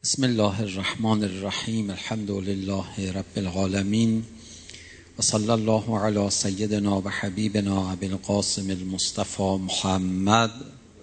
بسم الله الرحمن الرحیم. الحمد لله رب العالمین و صلی الله علی سیدنا و حبیبنا ابی القاسم المصطفى محمد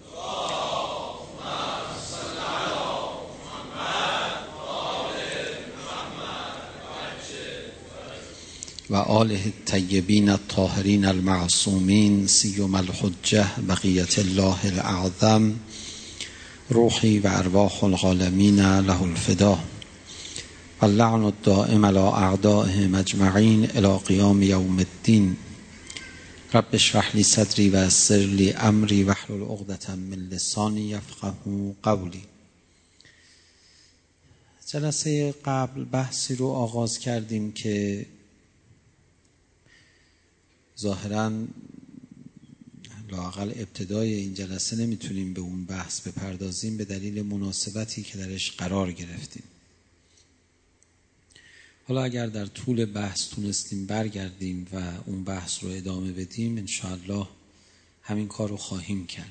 و آله الطیبین الطاهرین المعصومین سیما الحجة بقیة الله الاعظم روحی و ارواح العالمین له الفدا و اللعن الدائم علی اعدائهم اجمعین الی قیام یوم الدین. رب اشرح لی صدری و یسر لی امری واحلل عقدة من لسانی یفقهوا قولی. جلسه قبل بحثی رو آغاز کردیم که ظاهراً لااقل ابتدای این جلسه نمیتونیم به اون بحث بپردازیم به دلیل مناسبتی که درش قرار گرفتیم. حالا اگر در طول بحث تونستیم برگردیم و اون بحث رو ادامه بدیم انشاءالله همین کار رو خواهیم کرد.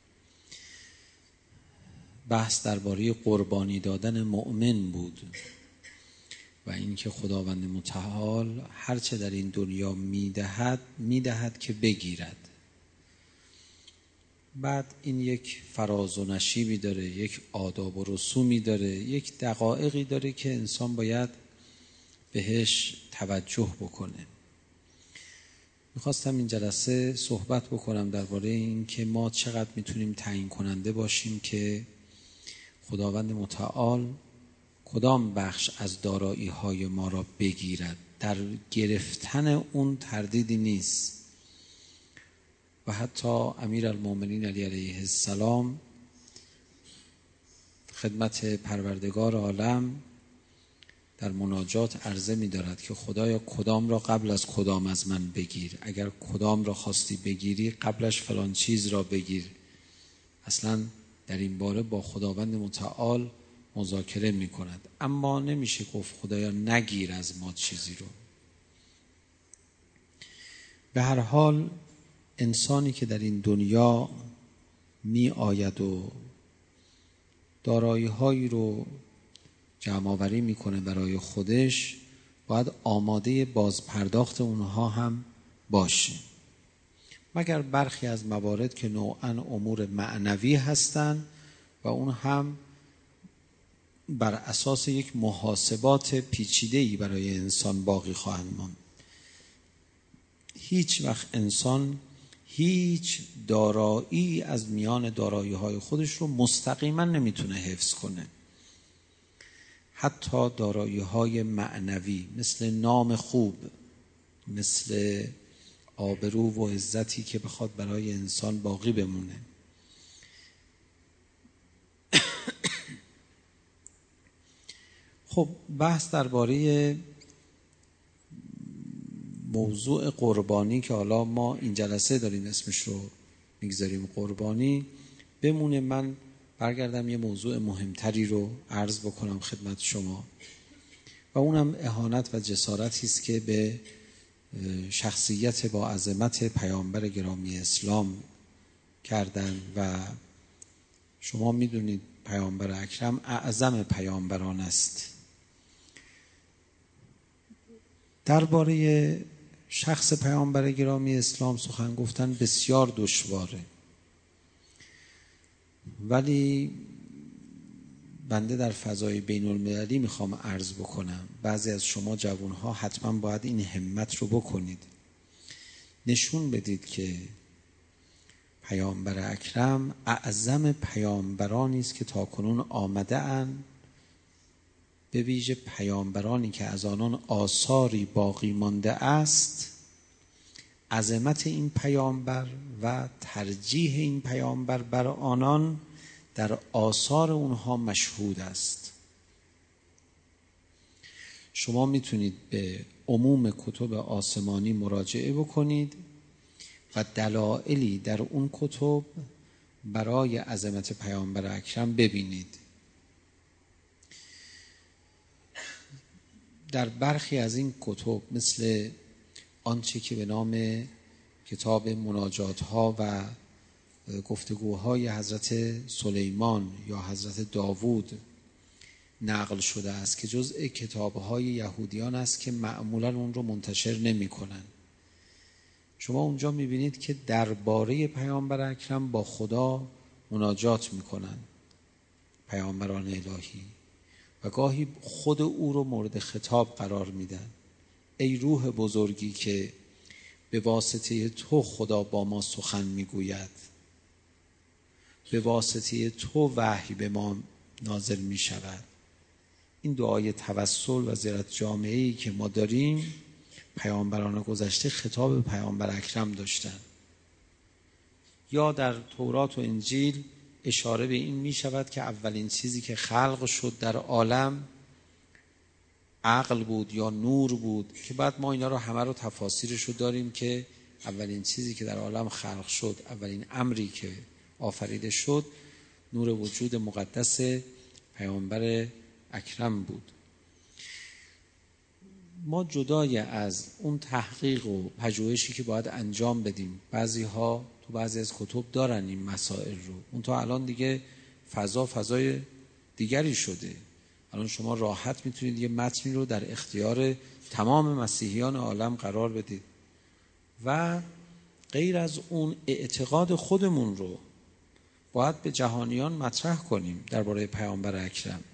بحث درباره قربانی دادن مؤمن بود و اینکه خداوند متعال هرچه در این دنیا میدهد که بگیرد. بعد این یک فراز و نشیبی داره، یک آداب و رسومی داره، یک دقایقی داره که انسان باید بهش توجه بکنه. میخواستم این جلسه صحبت بکنم درباره این که ما چقدر میتونیم تعیین کننده باشیم که خداوند متعال کدام بخش از دارایی های ما را بگیرد. در گرفتن اون تردیدی نیست و حتی امیرالمومنین علی علیه السلام خدمت پروردگار عالم در مناجات عرضه می دارد که خدایا کدام را قبل از کدام از من بگیر، اگر کدام را خواستی بگیری قبلش فلان چیز را بگیر. اصلا در این باره با خداوند متعال مذاکره می کند، اما نمیشه گفت خدایا نگیر از ما چیزی رو. به هر حال انسانی که در این دنیا می آید و دارایی هایی رو جمع آوری می کنه برای خودش باید آماده بازپرداخت اونها هم باشه، مگر برخی از موارد که نوعاً امور معنوی هستند و اون هم بر اساس یک محاسبات پیچیده‌ای برای انسان باقی خواهند ماند. هیچ وقت انسان هیچ دارایی از میان دارایی‌های خودش رو مستقیما نمیتونه حفظ کنه. حتی دارایی‌های معنوی مثل نام خوب، مثل آبرو و عزتی که بخواد برای انسان باقی بمونه. خب بحث درباره موضوع قربانی که حالا ما این جلسه داریم اسمش رو میگذاریم قربانی بمونه. من برگردم یه موضوع مهمتری رو عرض بکنم خدمت شما و اونم اهانت و جسارتی است که به شخصیت با عظمت پیامبر گرامی اسلام کردن و شما میدونید پیامبر اکرم اعظم پیامبران است. درباره شخص پیامبر گرامی اسلام سخن گفتن بسیار دشواره، ولی بنده در فضای بین المللی میخوام عرض بکنم. بعضی از شما جوانها حتما باید این همت رو بکنید، نشون بدید که پیامبر اکرم اعظم پیامبرانی است که تاکنون آمده اند، به ویژه پیامبرانی که از آنان آثاری باقی مانده است. عظمت این پیامبر و ترجیح این پیامبر بر آنان در آثار اونها مشهود است. شما میتونید به عموم کتب آسمانی مراجعه بکنید و دلایلی در اون کتب برای عظمت پیامبر اکرم ببینید. در برخی از این کتب مثل آنچه که به نام کتاب مناجات ها و گفتگوهای حضرت سلیمان یا حضرت داوود نقل شده است که جزء کتاب‌های یهودیان است که معمولاً اون رو منتشر نمی‌کنن. شما اونجا می‌بینید که درباره پیامبر اکرم با خدا مناجات می‌کنن پیامبران الهی و گاهی خود او رو مورد خطاب قرار میدن. ای روح بزرگی که به واسطه تو خدا با ما سخن میگوید، به واسطه تو وحی به ما نازل می شود. این دعای توسل و زیارت جامعه‌ای که ما داریم پیامبران گذشته خطاب به پیامبر اکرم داشتن. یا در تورات و انجیل اشاره به این می شود که اولین چیزی که خلق شد در عالم عقل بود یا نور بود، که بعد ما اینا رو همه رو تفاسیرش رو داریم که اولین چیزی که در عالم خلق شد، اولین امری که آفریده شد، نور وجود مقدس پیامبر اکرم بود. ما جدای از اون تحقیق و پژوهشی که باید انجام بدیم، بعضی ها تو بعضی از کتب دارن این مسائل رو، اون تا الان دیگه فضای دیگری شده. الان شما راحت میتونید یه متنی رو در اختیار تمام مسیحیان عالم قرار بدید و غیر از اون اعتقاد خودمون رو باید به جهانیان مطرح کنیم درباره پیامبر اکرم.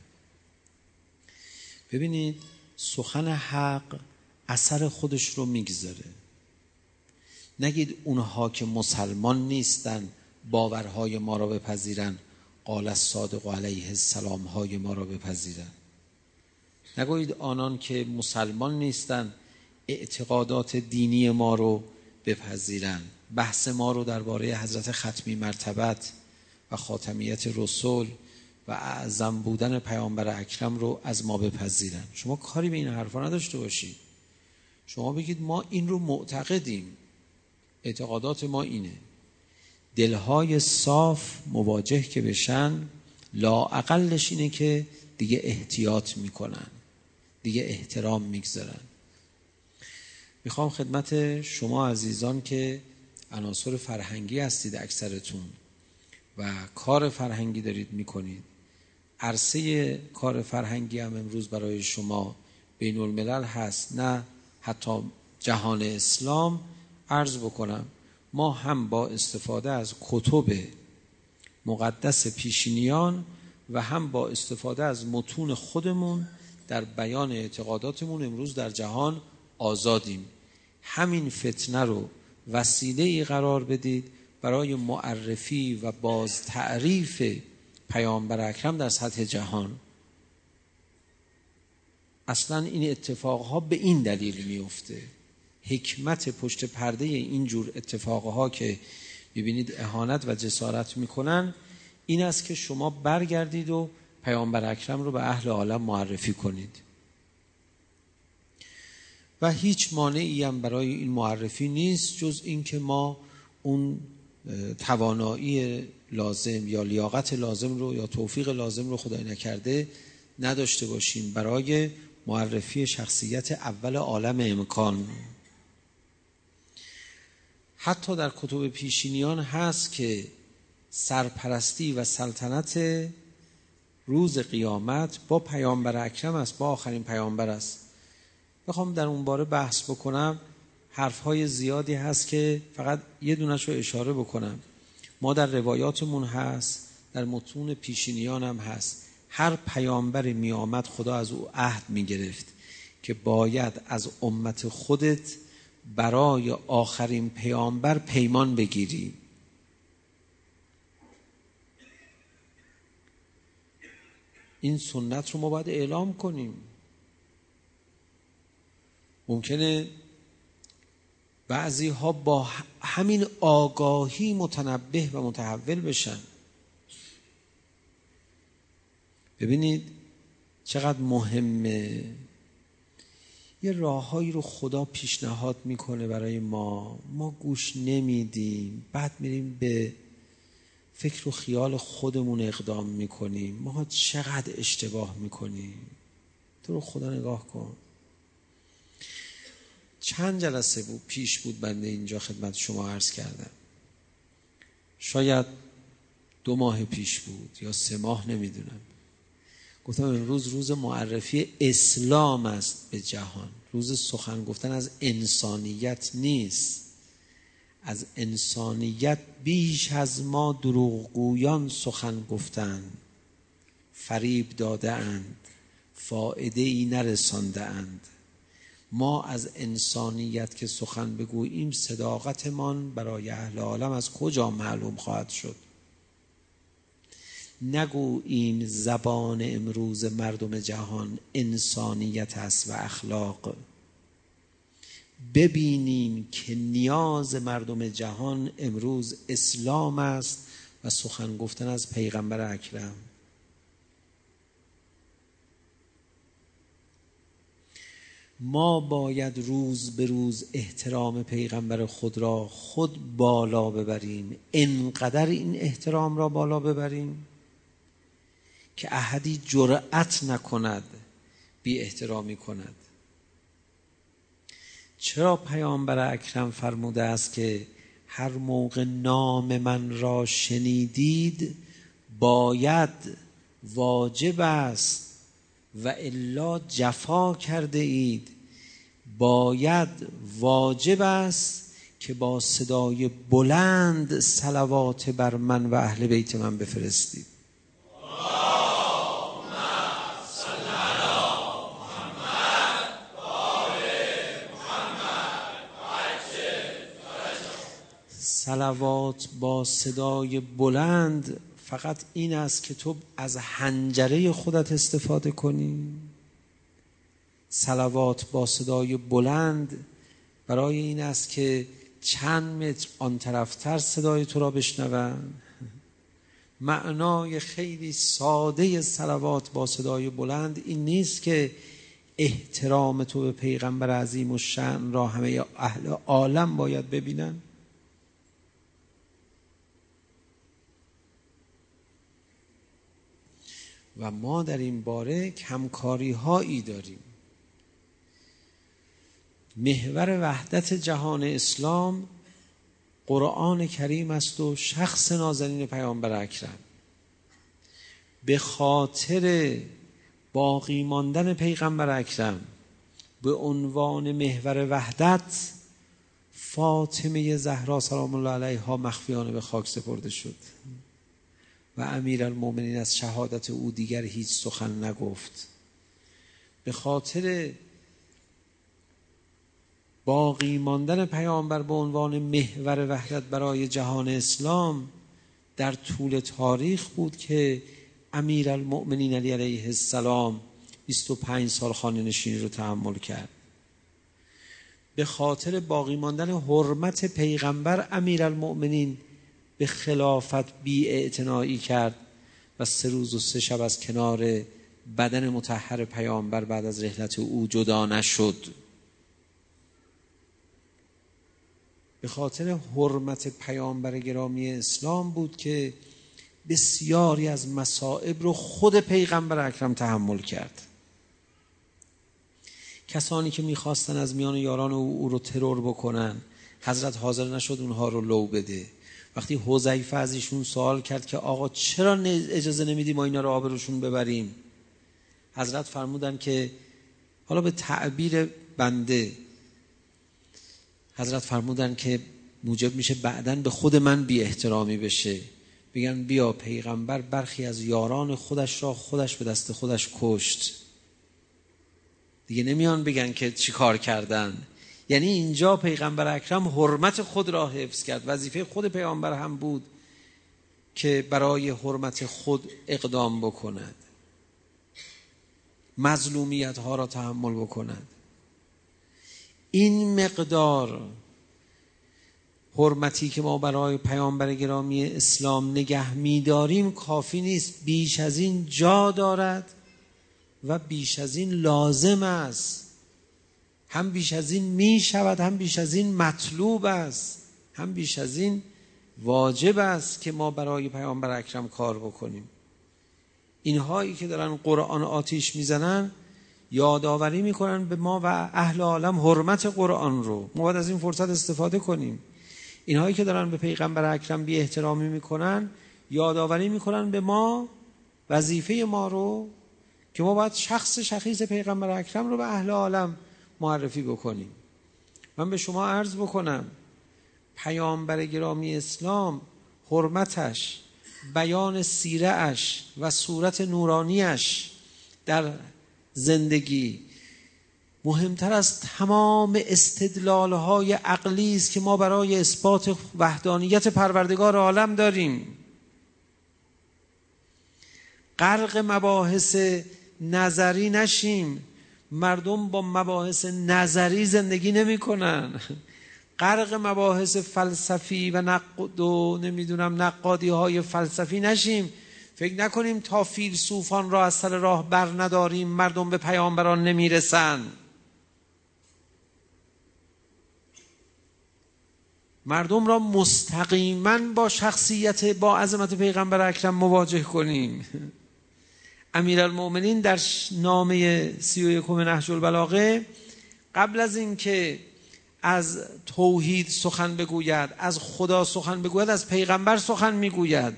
ببینید سخن حق اثر خودش رو میگذاره. نگید اونها که مسلمان نیستن باورهای ما را بپذیرن، قال الصادق علیه السلام های ما را بپذیرن. نگویید آنان که مسلمان نیستن اعتقادات دینی ما رو بپذیرن، بحث ما رو درباره حضرت ختمی مرتبت و خاتمیت رسول و اعظم بودن پیامبر اکرم رو از ما بپذیرن. شما کاری به این حرفا نداشته باشید. شما بگید ما این رو معتقدیم، اعتقادات ما اینه. دلهای صاف مواجه که بشن، لااقلش اینه که دیگه احتیاط میکنن، دیگه احترام میگذارن. میخوام خدمت شما عزیزان که عناصر فرهنگی هستید اکثرتون و کار فرهنگی دارید میکنید، عرصه کار فرهنگی هم امروز برای شما بین الملل هست، نه حتی جهان اسلام، عرض بکنم ما هم با استفاده از کتب مقدس پیشینیان و هم با استفاده از متون خودمون در بیان اعتقاداتمون امروز در جهان آزادیم. همین فتنه رو وسیله‌ای قرار بدید برای معرفی و باز تعریف پیامبر اکرم در سطح جهان. اصلا این اتفاقها به این دلیل میفته. حکمت پشت پرده این جور اتفاقها که میبینید اهانت و جسارت میکنن این است که شما برگردید و پیامبر اکرم رو به اهل عالم معرفی کنید و هیچ مانعی هم برای این معرفی نیست جز این که ما اون توانایی لازم یا لیاقت لازم رو یا توفیق لازم رو خدای نکرده نداشته باشیم برای معرفی شخصیت اول عالم امکان. حتی در کتب پیشینیان هست که سرپرستی و سلطنت روز قیامت با پیامبر اکرم است، با آخرین پیامبر است. بخوام در اون باره بحث بکنم حرفهای زیادی هست که فقط یه دونش رو اشاره بکنم. ما در روایاتمون هست، در متون پیشینیان هم هست، هر پیامبری می آمد خدا از او عهد می گرفت که باید از امت خودت برای آخرین پیامبر پیمان بگیری. این سنت رو ما باید اعلام کنیم. ممکنه بعضی ها با همین آگاهی متنبه و متحول بشن. ببینید چقدر مهمه. یه راههایی رو خدا پیشنهاد میکنه برای ما گوش نمیدیم، بعد میریم به فکر و خیال خودمون اقدام میکنیم. ما چقدر اشتباه میکنیم. تو رو خدا نگاه کن. چند جلسه پیش بود بنده اینجا خدمت شما عرض کردم، شاید 2 ماه پیش بود یا 3 ماه، نمیدونم. گفتم امروز روز معرفی اسلام است به جهان، روز سخن گفتن از انسانیت نیست. از انسانیت بیش از ما دروغگویان سخن گفتند، فریب داده اند، فایده ای نرسانده اند. ما از انسانیت که سخن بگوییم صداقتمان برای اهل عالم از کجا معلوم خواهد شد؟ نگوییم زبان امروز مردم جهان انسانیت است و اخلاق. ببینیم که نیاز مردم جهان امروز اسلام است و سخن گفتن از پیغمبر اکرم. ما باید روز به روز احترام پیغمبر خود را خود بالا ببریم، انقدر این احترام را بالا ببریم که احدی جرأت نکند بی احترامی کند. چرا پیامبر اکرم فرموده است که هر موقع نام من را شنیدید باید، واجب است و الا جفا کرده اید، باید واجب است که با صدای بلند صلوات بر من و اهل بیت من بفرستید. صلوات با صدای بلند فقط این است که تو از حنجره خودت استفاده کنی. صلوات با صدای بلند برای این است که چند متر آن طرفتر صدای تو را بشنوند. معنای خیلی ساده صلوات با صدای بلند این نیست که احترام تو به پیغمبر عظیم الشأن را همه اهل عالم باید ببینن. و ما در این باره کمکاری هایی داریم. محور وحدت جهان اسلام قرآن کریم است و شخص نازنین پیامبر اکرم. به خاطر باقی ماندن پیغمبر اکرم به عنوان محور وحدت فاطمه زهرا سلام الله علیها مخفیانه به خاک سپرده شد و امیرالمومنین از شهادت او دیگر هیچ سخن نگفت. به خاطر باقی ماندن پیامبر به عنوان محور وحدت برای جهان اسلام در طول تاریخ بود که امیرالمومنین علی علیه السلام 25 سال خانه نشینی رو تحمل کرد. به خاطر باقی ماندن حرمت پیغمبر امیرالمومنین به خلافت بی‌اعتنایی کرد و 3 روز و 3 شب از کنار بدن مطهر پیامبر بعد از رحلت او جدا نشد. به خاطر حرمت پیامبر گرامی اسلام بود که بسیاری از مصائب رو خود پیغمبر اکرم تحمل کرد. کسانی که میخواستن از میان یاران او رو ترور بکنن، حضرت حاضر نشد اونها رو لو بده. وقتی حذیفه از ایشون سوال کرد که آقا چرا اجازه نمیدی ما اینا رو آبروشون ببریم، حضرت فرمودن که حالا به تعبیر بنده حضرت فرمودن که موجب میشه بعدن به خود من بی احترامی بشه، بگن بیا پیغمبر برخی از یاران خودش را خودش به دست خودش کشت. دیگه نمیان بگن که چی کار کردن. یعنی اینجا پیغمبر اکرم حرمت خود را حفظ کرد. وظیفه خود پیغمبر هم بود که برای حرمت خود اقدام بکند، مظلومیت ها را تحمل بکند. این مقدار حرمتی که ما برای پیامبر گرامی اسلام نگه می‌داریم کافی نیست، بیش از این جا دارد و بیش از این لازم است. هم بیش از این می شود، هم بیش از این مطلوب است، هم بیش از این واجب است که ما برای پیامبر اکرم کار بکنیم. اینهایی که دارن قرآن آتیش میزنن یادآوری میکنن به ما و اهل عالم حرمت قرآن رو. ما باید از این فرصت استفاده کنیم. اینهایی که دارن به پیغمبر اکرم بی احترامی میکنن یادآوری میکنن به ما وظیفه ما رو که ما باید شخص شخیص پیغمبر اکرم رو به اهل عالم معرفی بکنیم. من به شما عرض بکنم پیامبر گرامی اسلام، حرمتش، بیان سیره اش و صورت نورانیش در زندگی مهمتر از تمام استدلال‌های عقلی است که ما برای اثبات وحدانیت پروردگار عالم داریم. غرق مباحث نظری نشیم. مردم با مباحث نظری زندگی نمی‌کنن. غرق مباحث فلسفی و نقادی‌های فلسفی نشیم. فکر نکنیم تا فیلسوفان را از سر راه بر نداریم مردم به پیامبران نمیرسن. مردم را مستقیما با شخصیت، با عظمت پیغمبر اکرم مواجه کنیم. امیرالمؤمنین در نامه 31 نهج البلاغه قبل از اینکه از توحید سخن بگوید، از خدا سخن بگوید، از پیغمبر سخن میگوید.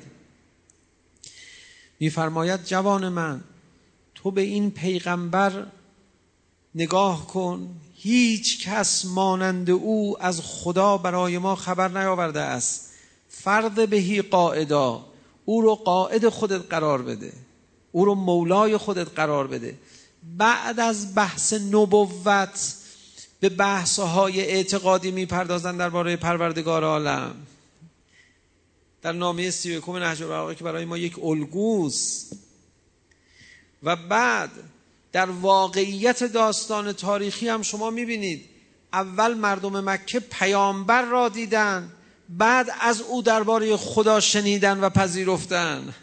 میفرماید جوان من، تو به این پیغمبر نگاه کن، هیچ کس مانند او از خدا برای ما خبر نیاورده است. فرض بهی قائدا، او رو قائد خودت قرار بده، او رو مولای خودت قرار بده. بعد از بحث نبوت به بحث‌های اعتقادی میپردازن درباره پروردگار عالم. در نامه 31 نهج البلاغه که برای ما یک الگوست. و بعد در واقعیت داستان تاریخی هم شما میبینید اول مردم مکه پیامبر را دیدن، بعد از او درباره خدا شنیدن و پذیرفتن.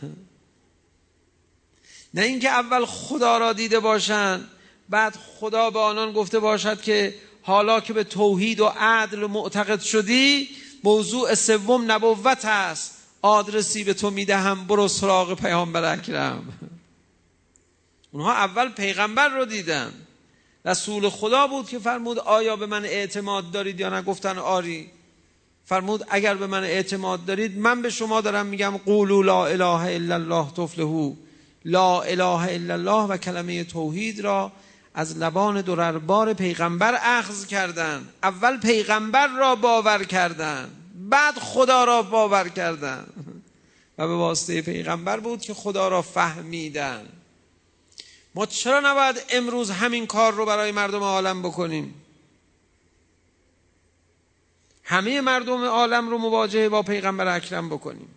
نه اینکه اول خدا را دیده باشند بعد خدا به آنان گفته باشد که حالا که به توحید و عدل معتقد شدی، موضوع سوم نبوت است، آدرسی به تو میدهم، برو سراغ پیامبر اکرم. اونها اول پیغمبر رو دیدن. رسول خدا بود که فرمود آیا به من اعتماد دارید یا نه؟ گفتن آری. فرمود اگر به من اعتماد دارید من به شما دارم میگم قولوا لا اله الا الله تفلحوا. لا اله الا الله و کلمه توحید را از لبان درربار پیغمبر اخذ کردن. اول پیغمبر را باور کردن، بعد خدا را باور کردن و به واسطه پیغمبر بود که خدا را فهمیدن. ما چرا نباید امروز همین کار رو برای مردم عالم بکنیم؟ همه مردم عالم رو مواجهه با پیغمبر اکرم بکنیم.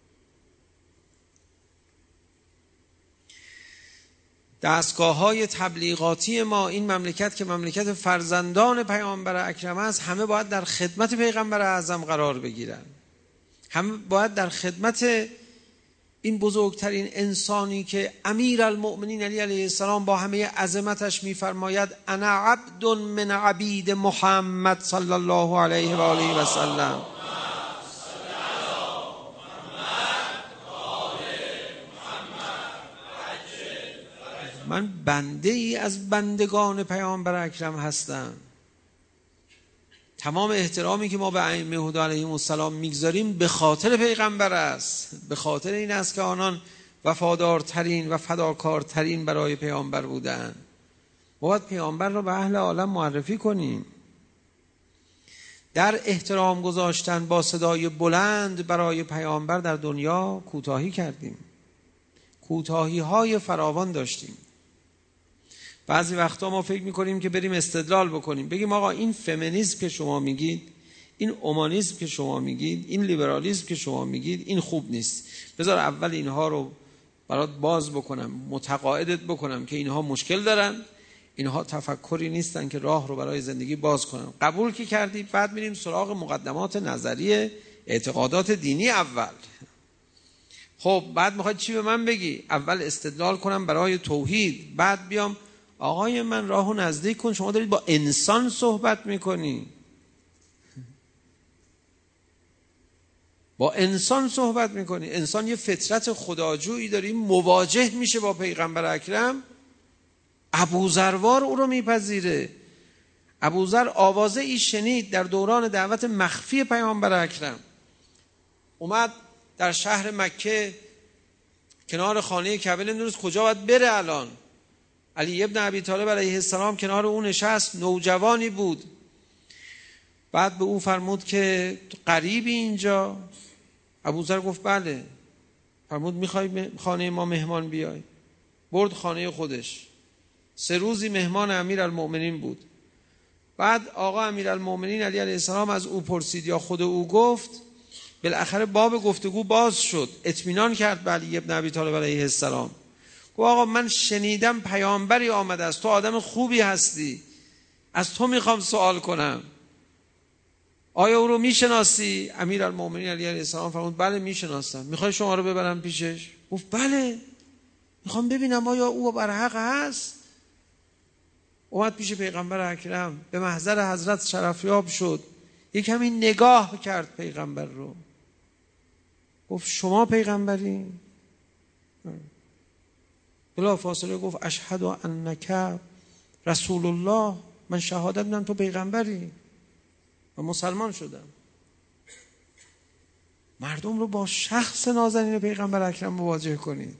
دستگاه‌های تبلیغاتی ما، این مملکت که مملکت فرزندان پیامبر اکرم است، همه باید در خدمت پیغمبر اعظم قرار بگیرن. همه باید در خدمت این بزرگترین انسانی که امیرالمؤمنین علی علیه السلام با همه عظمتش میفرماید انا عبد من عبید محمد صلی الله علیه و آله و سلم. من بنده ای از بندگان پیامبر اکرم هستم. تمام احترامی که ما به ائمه هدی علیهم السلام میگذاریم به خاطر پیغمبر است، به خاطر این است که آنان وفادارترین و فداکارترین برای پیامبر بودند. ما باید پیامبر را به اهل عالم معرفی کنیم. در احترام گذاشتن با صدای بلند برای پیامبر در دنیا کوتاهی کردیم، کوتاهی های فراوان داشتیم. بعضی وقتا ما فکر میکنیم که بریم استدلال بکنیم، بگیم آقا این فمینیسم که شما میگید، این اومانیسم که شما میگید، این لیبرالیسم که شما میگید، این خوب نیست. بذار اول اینها رو برات باز بکنم، متقاعدت بکنم که اینها مشکل دارن، اینها تفکری نیستن که راه رو برای زندگی باز کنن. قبول که کردی، بعد میریم سراغ مقدمات نظری اعتقادات دینی اول. خب بعد میخواد چی به من بگی؟ اول استدلال کنم برای توحید، بعد بیام آقای من راهو نزدیک کن، شما دارید با انسان صحبت میکنی، با انسان صحبت میکنی. انسان یه فطرت خداجویی داره، مواجه میشه با پیغمبر اکرم. ابوذروار او رو میپذیره. ابوذر آوازه ای شنید در دوران دعوت مخفی پیامبر اکرم، اومد در شهر مکه کنار خانه کعبه، نمیدونست کجا باید بره. الان علی ابن ابی طالب علیه السلام کنار اون نشست، نوجوانی بود. بعد به او فرمود که غریبی اینجا؟ ابوذر گفت بله. فرمود میخوای خانه ما مهمان بیای؟ برد خانه خودش. 3 روزی مهمان امیرالمؤمنین بود. بعد آقا امیرالمؤمنین علی علیه السلام از او پرسید یا خود او گفت. بالاخره باب گفتگو باز شد. اطمینان کرد به علی ابن ابی طالب علیه السلام. گفت آقا من شنیدم پیامبری آمده است، تو آدم خوبی هستی، از تو میخوام سوال کنم، آیا او رو میشناسی؟ امیرالمؤمنین علی علیه السلام فرمود بله میشناسم. میخوای شما رو ببرم پیشش؟ گفت بله، میخوام ببینم آیا او بر حق هست. اومد پیش پیغمبر اکرم، به محضر حضرت شرفیاب شد، یک کمی نگاه کرد پیغمبر رو، گفت شما پیغمبری؟ بلا فاصله گفت اشهد انک رسول الله، من شهادت میدم تو پیغمبری و مسلمان شدم. مردم رو با شخص نازنین پیغمبر اکرم مواجه کنید.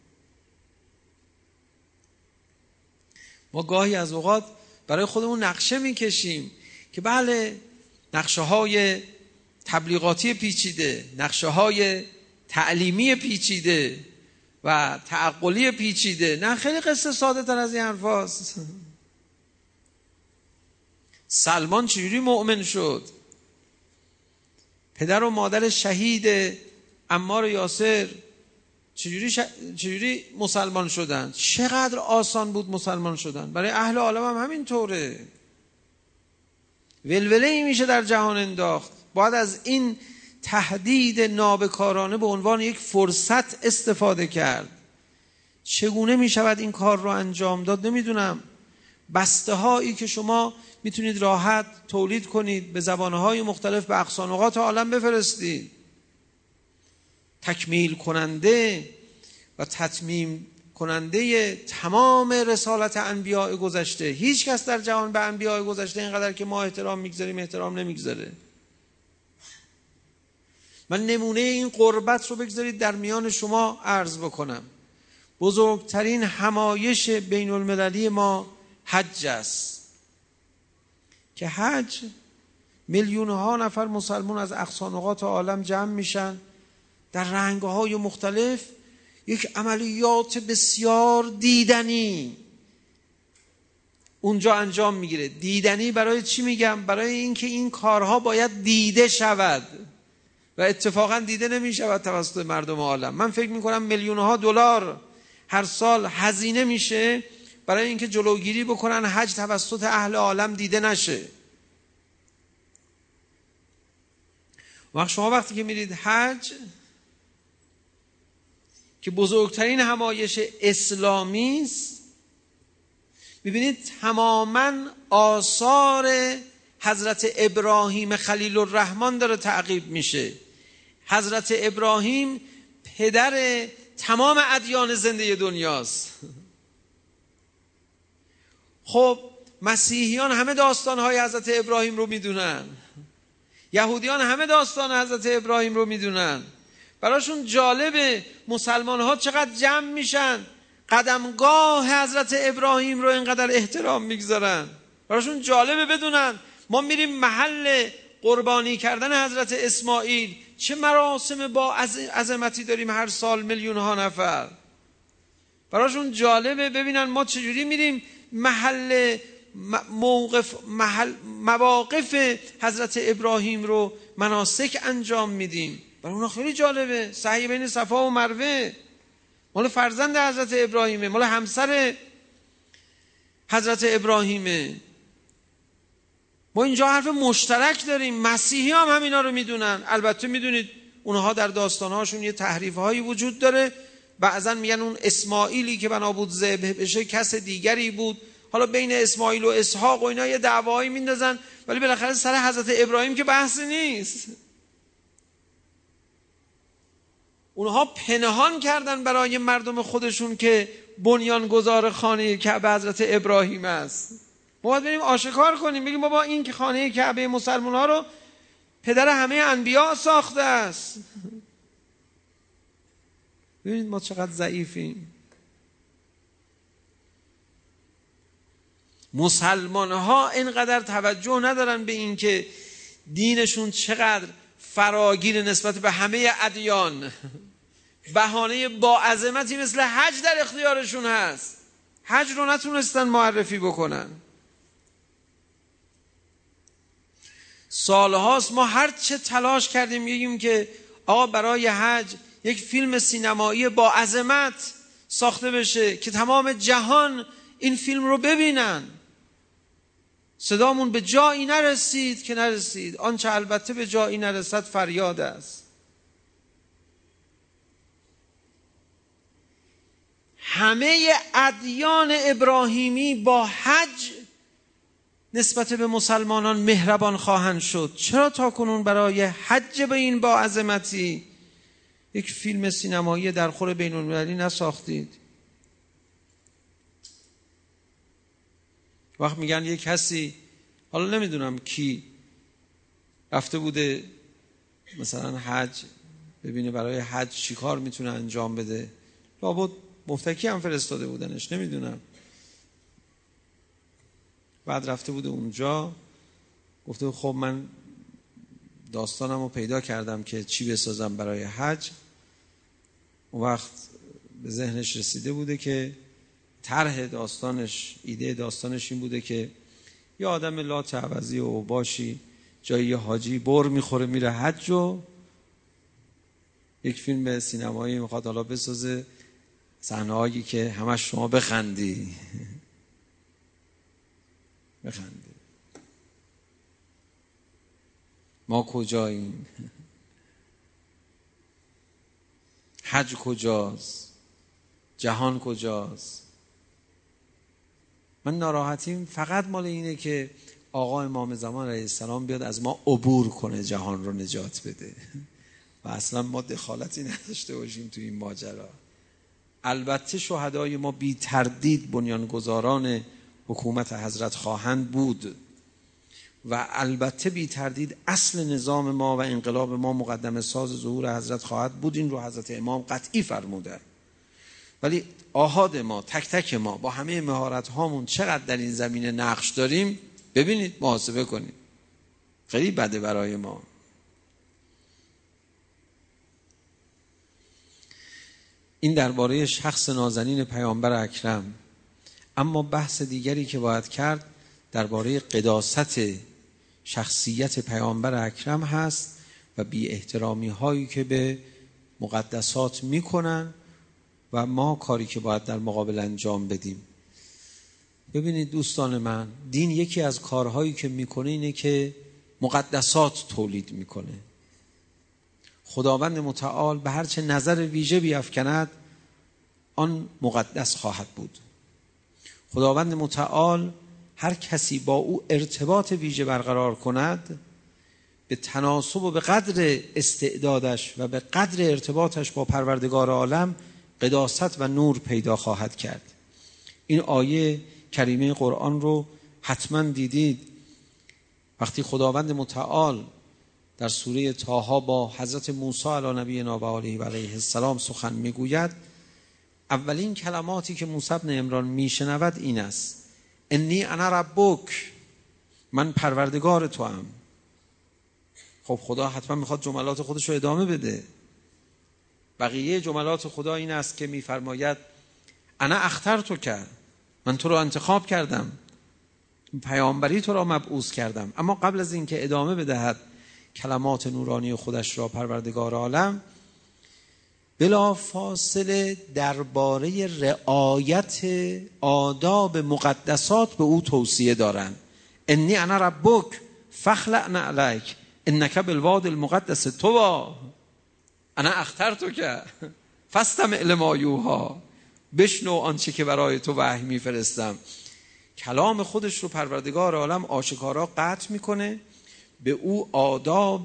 ما گاهی از اوقات برای خودمون نقشه میکشیم که بله نقشه های تبلیغاتی پیچیده، نقشه های تعلیمی پیچیده و تعقلی پیچیده. نه، خیلی قصه ساده تر از این حرف هست. سلمان چجوری مؤمن شد؟ پدر و مادر شهید عمار یاسر چجوری مسلمان شدن؟ چقدر آسان بود مسلمان شدن. برای اهل عالم هم همین طوره. ولوله ای میشه در جهان انداخت. باید از این تهدید نابکارانه به عنوان یک فرصت استفاده کرد. چگونه میشود این کار رو انجام داد نمیدونم. بسته هایی که شما میتونید راحت تولید کنید، به زبانهای مختلف به اقصا نقاط عالم بفرستید. تکمیل کننده و تتمیم کننده تمام رسالت انبیاء گذشته. هیچ کس در جهان به انبیاء گذشته اینقدر که ما احترام میگذاریم احترام نمیگذاره. من نمونه این قربت رو بگذارید در میان شما عرض بکنم. بزرگترین همایش بین المللی ما حج است که حج میلیون ها نفر مسلمان از اقصا نقاط عالم جمع میشن در رنگ‌های مختلف. یک عملیات بسیار دیدنی اونجا انجام میگیره. دیدنی برای چی میگم؟ برای اینکه این کارها باید دیده شود و اتفاقا دیده نمیشود توسط مردم عالم. من فکر میکنم میلیون ها دلار هر سال هزینه میشه برای اینکه جلوگیری بکنن حج توسط اهل عالم دیده نشه. وقتی که میرید حج که بزرگترین همایش اسلامی است، میبینید تماما آثار حضرت ابراهیم خلیل الرحمن داره تعقیب میشه. حضرت ابراهیم پدر تمام ادیان زنده دنیاست. خب مسیحیان همه داستانهای حضرت ابراهیم رو میدونن، یهودیان همه داستان حضرت ابراهیم رو میدونن. براشون جالبه مسلمان ها چقدر جمع میشن قدمگاه حضرت ابراهیم رو اینقدر احترام میگذارن. براشون جالبه بدونن ما میریم محل قربانی کردن حضرت اسماعیل، چه مراسم با عظمتی داریم هر سال میلیون ها نفر. براشون جالبه ببینن ما چجوری میریم مواقف حضرت ابراهیم رو مناسک انجام میدیم. برای اونا خیلی جالبه. سعی بین صفا و مروه مال فرزند حضرت ابراهیمه، مال همسر حضرت ابراهیمه. ما اینجا حرف مشترک داریم. مسیحی هم همینا رو میدونن. البته میدونید اونها در داستانهاشون یه تحریف هایی وجود داره. بعضن میگن اون اسماعیلی که بنا بود ذبح بشه کس دیگری بود. حالا بین اسماعیل و اسحاق و اینا یه دعوایی میندازن، ولی بالاخره سر حضرت ابراهیم که بحثی نیست. اونها پنهان کردن برای مردم خودشون که بنیانگذار خانه کعبه حضرت ابراهیم است. ما باید بریم آشکار کنیم، بگیم بابا این که خانه کعبه مسلمان ها رو پدر همه انبیا ساخته است. ببینید ما چقدر ضعیفیم. مسلمان ها اینقدر توجه ندارن به این که دینشون چقدر فراگیر نسبت به همه ادیان. بهانه با عظمتی مثل حج در اختیارشون هست، حج رو نتونستن معرفی بکنن. سالهاست ما هر چه تلاش کردیم میگیم که آقا برای حج یک فیلم سینمایی با عظمت ساخته بشه که تمام جهان این فیلم رو ببینن. صدامون به جایی نرسید که نرسید. آنچه البته به جایی نرسد فریاد است. همه ادیان ابراهیمی با حج نسبت به مسلمانان مهربان خواهند شد. چرا تاکنون برای حج به این با عظمتی یک فیلم سینمایی درخور بین المللی نساختید؟ وقت میگن یک کسی، حالا نمیدونم کی، رفته بوده مثلا حج ببینه برای حج چی کار میتونه انجام بده، لابد مفتکی هم فرستاده بودنش، نمیدونم. بعد رفته بوده اونجا گفته خب من داستانم رو پیدا کردم که چی بسازم برای حج. اون وقت به ذهنش رسیده بوده که طرح داستانش، ایده داستانش این بوده که یه آدم لات عوضی و اوباشی جای یه حاجی بر میخوره میره حج و یک فیلم سینمایی میخواد حالا بسازه، صحنه‌هایی که همش شما بخندی بخندی. ما کجاییم؟ حج کجاست؟ جهان کجاست؟ من ناراحتیم فقط مال اینه که آقا امام زمان علیه السلام بیاد از ما عبور کنه، جهان رو نجات بده و اصلا ما دخالتی نداشته باشیم تو این ماجرا. البته شهدای ما بی تردید بنیانگذاران حکومت حضرت خواهند بود و البته بی تردید اصل نظام ما و انقلاب ما مقدمه ساز ظهور حضرت خواهد بود. این رو حضرت امام قطعی فرمودن. ولی آحاد ما، تک تک ما با همه مهارت هامون چقدر در این زمینه نقش داریم ببینید، محاسبه کنید. خیلی بده برای ما. این درباره شخص نازنین پیامبر اکرم. اما بحث دیگری که باید کرد درباره قداست شخصیت پیامبر اکرم هست و بی احترامی هایی که به مقدسات میکنن و ما کاری که باید در مقابل انجام بدیم. ببینید دوستان من، دین یکی از کارهایی که میکنه اینه که مقدسات تولید میکنه. خداوند متعال به هر چه نظر ویژه بیفکند آن مقدس خواهد بود. خداوند متعال هر کسی با او ارتباط ویژه برقرار کند به تناسب و به قدر استعدادش و به قدر ارتباطش با پروردگار عالم قداست و نور پیدا خواهد کرد. این آیه کریمه قرآن رو حتما دیدید. وقتی خداوند متعال در سوره طه با حضرت موسی علی نبینا و آله و علیه السلام سخن میگوید، اولین کلماتی که موسی بن عمران میشنود این است: انی انا ربک، من پروردگار تو ام. خب خدا حتما میخواد جملات خودش رو ادامه بده. بقیه جملات خدا این است که میفرماید انا اخترتک، من تو رو انتخاب کردم، پیامبری تو را مبعوث کردم. اما قبل از این که ادامه بدهد کلمات نورانی خودش را پروردگار عالم، بلا فاصله درباره رعایت آداب مقدسات به او توصیه دارند. انی انا ربک فخلع نعلیک انک بالواد المقدس طوی انا اخترتک فاستمع لما یوحی، بشنو آنچه که برای تو وحی میفرستم. کلام خودش رو پروردگار عالم آشکارا قطع میکنه، به او آداب